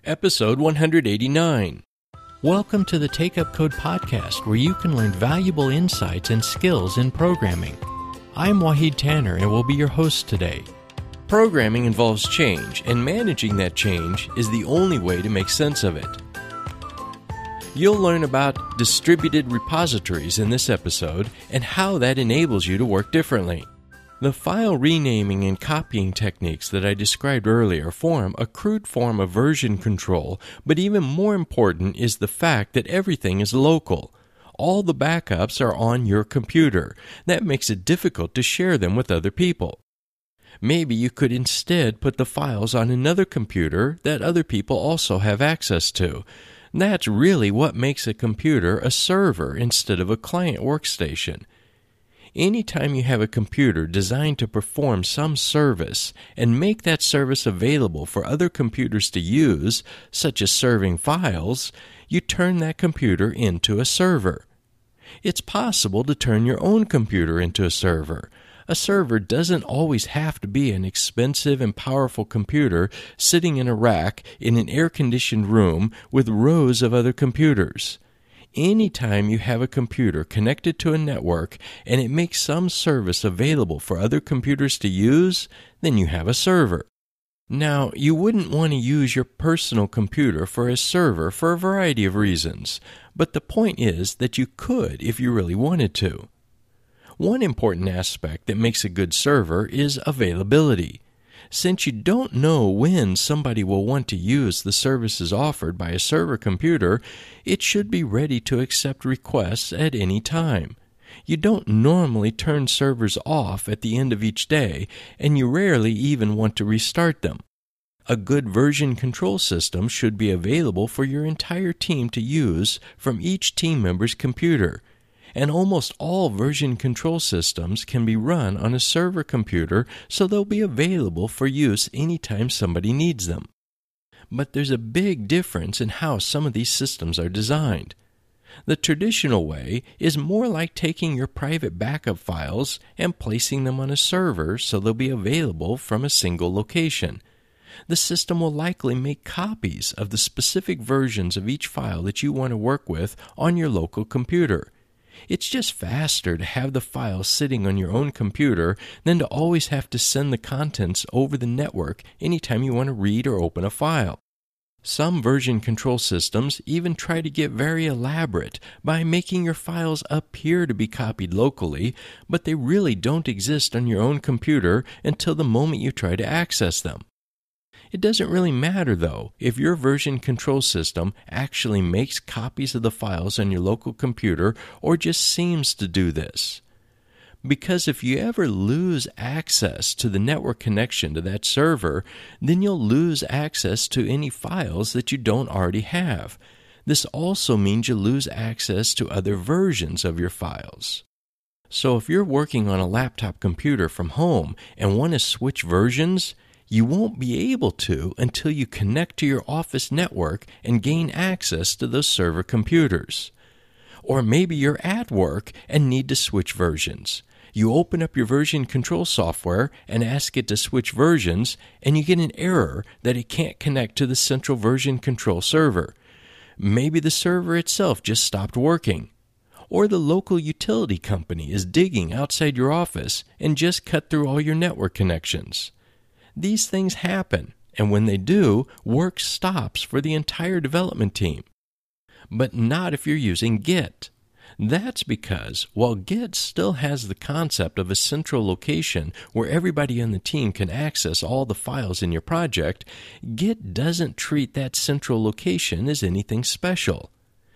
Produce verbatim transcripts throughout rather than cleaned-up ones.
Episode one eighty-nine. Welcome to the Take Up Code podcast, where you can learn valuable insights and skills in programming. I'm Wahid Tanner and will be your host today. Programming involves change, and managing that change is the only way to make sense of it. You'll learn about distributed repositories in this episode and how that enables you to work differently. The file renaming and copying techniques that I described earlier form a crude form of version control, but even more important is the fact that everything is local. All the backups are on your computer. That makes it difficult to share them with other people. Maybe you could instead put the files on another computer that other people also have access to. That's really what makes a computer a server instead of a client workstation. Anytime you have a computer designed to perform some service and make that service available for other computers to use, such as serving files, you turn that computer into a server. It's possible to turn your own computer into a server. A server doesn't always have to be an expensive and powerful computer sitting in a rack in an air-conditioned room with rows of other computers. Anytime you have a computer connected to a network and it makes some service available for other computers to use, then you have a server. Now, you wouldn't want to use your personal computer for a server for a variety of reasons, but the point is that you could if you really wanted to. One important aspect that makes a good server is availability. Since you don't know when somebody will want to use the services offered by a server computer, it should be ready to accept requests at any time. You don't normally turn servers off at the end of each day, and you rarely even want to restart them. A good version control system should be available for your entire team to use from each team member's computer. And almost all version control systems can be run on a server computer, so they'll be available for use anytime somebody needs them. But there's a big difference in how some of these systems are designed. The traditional way is more like taking your private backup files and placing them on a server so they'll be available from a single location. The system will likely make copies of the specific versions of each file that you want to work with on your local computer. It's just faster to have the file sitting on your own computer than to always have to send the contents over the network anytime you want to read or open a file. Some version control systems even try to get very elaborate by making your files appear to be copied locally, but they really don't exist on your own computer until the moment you try to access them. It doesn't really matter, though, if your version control system actually makes copies of the files on your local computer or just seems to do this. Because if you ever lose access to the network connection to that server, then you'll lose access to any files that you don't already have. This also means you lose access to other versions of your files. So if you're working on a laptop computer from home and want to switch versions, you won't be able to until you connect to your office network and gain access to those server computers. Or maybe you're at work and need to switch versions. You open up your version control software and ask it to switch versions, and you get an error that it can't connect to the central version control server. Maybe the server itself just stopped working. Or the local utility company is digging outside your office and just cut through all your network connections. These things happen, and when they do, work stops for the entire development team. But not if you're using Git. That's because while Git still has the concept of a central location where everybody on the team can access all the files in your project, Git doesn't treat that central location as anything special.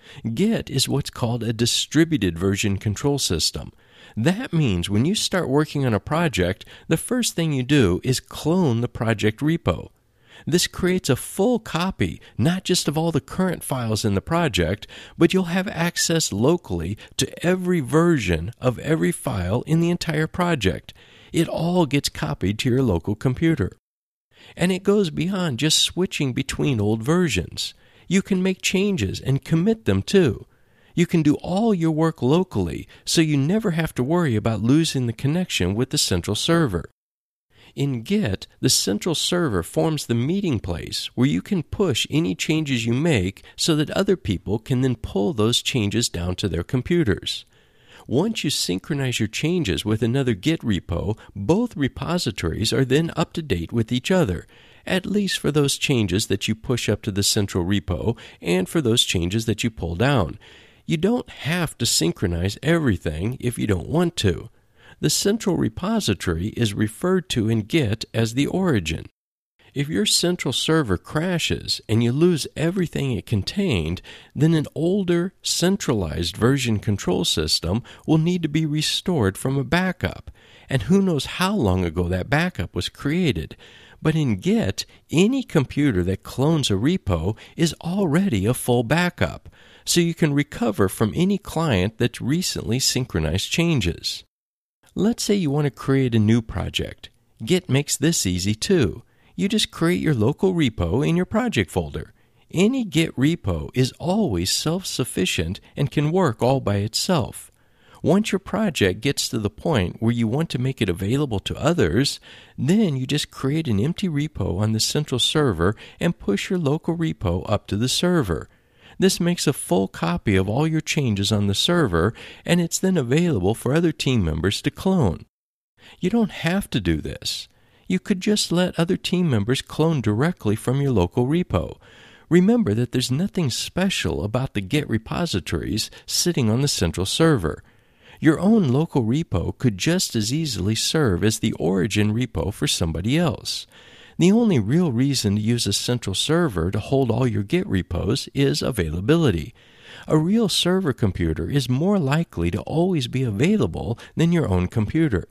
Git is what's called a distributed version control system. That means when you start working on a project, the first thing you do is clone the project repo. This creates a full copy, not just of all the current files in the project, but you'll have access locally to every version of every file in the entire project. It all gets copied to your local computer. And it goes beyond just switching between old versions. You can make changes and commit them too. You can do all your work locally, so you never have to worry about losing the connection with the central server. In Git, the central server forms the meeting place where you can push any changes you make so that other people can then pull those changes down to their computers. Once you synchronize your changes with another Git repo, both repositories are then up to date with each other, at least for those changes that you push up to the central repo and for those changes that you pull down. You don't have to synchronize everything if you don't want to. The central repository is referred to in Git as the origin. If your central server crashes and you lose everything it contained, then an older, centralized version control system will need to be restored from a backup. And who knows how long ago that backup was created. But in Git, any computer that clones a repo is already a full backup, so you can recover from any client that's recently synchronized changes. Let's say you want to create a new project. Git makes this easy too. You just create your local repo in your project folder. Any Git repo is always self-sufficient and can work all by itself. Once your project gets to the point where you want to make it available to others, then you just create an empty repo on the central server and push your local repo up to the server. This makes a full copy of all your changes on the server, and it's then available for other team members to clone. You don't have to do this. You could just let other team members clone directly from your local repo. Remember that there's nothing special about the Git repositories sitting on the central server. Your own local repo could just as easily serve as the origin repo for somebody else. The only real reason to use a central server to hold all your Git repos is availability. A real server computer is more likely to always be available than your own computer.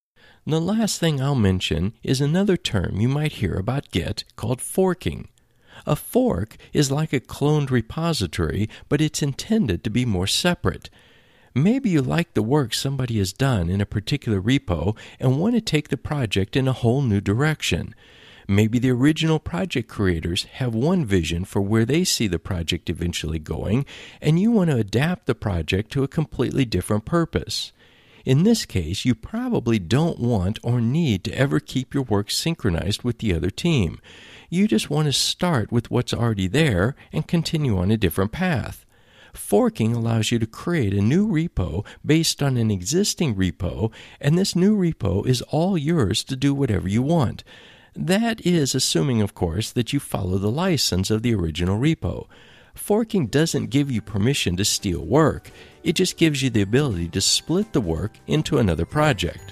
The last thing I'll mention is another term you might hear about Git called forking. A fork is like a cloned repository, but it's intended to be more separate. Maybe you like the work somebody has done in a particular repo and want to take the project in a whole new direction. Maybe the original project creators have one vision for where they see the project eventually going, and you want to adapt the project to a completely different purpose. In this case, you probably don't want or need to ever keep your work synchronized with the other team. You just want to start with what's already there and continue on a different path. Forking allows you to create a new repo based on an existing repo, and this new repo is all yours to do whatever you want. That is assuming, of course, that you follow the license of the original repo. Forking doesn't give you permission to steal work. It just gives you the ability to split the work into another project.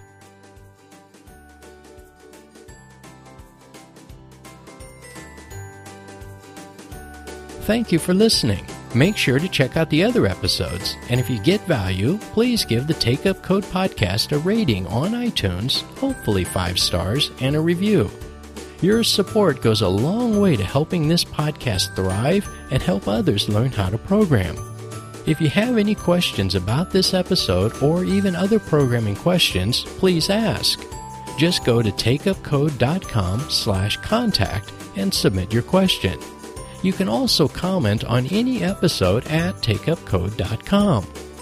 Thank you for listening. Make sure to check out the other episodes, and if you get value, please give the Take Up Code podcast a rating on iTunes, hopefully five stars, and a review. Your support goes a long way to helping this podcast thrive and help others learn how to program. If you have any questions about this episode or even other programming questions, please ask. Just go to takeupcode.com slash contact and submit your question. You can also comment on any episode at takeupcode dot com.